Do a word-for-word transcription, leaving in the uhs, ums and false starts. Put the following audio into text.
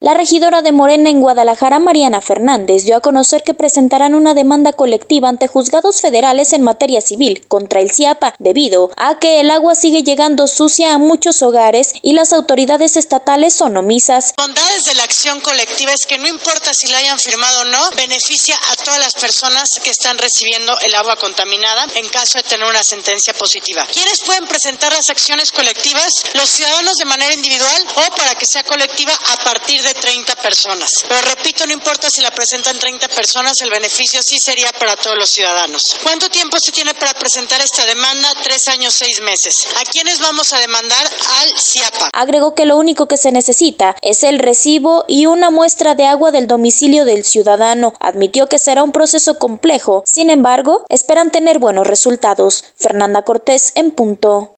La regidora de Morena en Guadalajara, Mariana Fernández, dio a conocer que presentarán una demanda colectiva ante juzgados federales en materia civil contra el CIAPA, debido a que el agua sigue llegando sucia a muchos hogares y las autoridades estatales son omisas. La bondades de la acción colectiva es que no importa si la hayan firmado o no, beneficia a todas las personas que están recibiendo el agua contaminada en caso de tener una sentencia positiva. ¿Quiénes pueden presentar las acciones colectivas? Los ciudadanos de manera individual o para que sea colectiva a partir de treinta personas. Pero repito, no importa si la presentan treinta personas, el beneficio sí sería para todos los ciudadanos. ¿Cuánto tiempo se tiene para presentar esta demanda? Tres años, seis meses. ¿A quiénes vamos a demandar? Al CIAPA. Agregó que lo único que se necesita es el recibo y una muestra de agua del domicilio del ciudadano. Admitió que será un proceso complejo, sin embargo, esperan tener buenos resultados. Fernanda Cortés, en punto.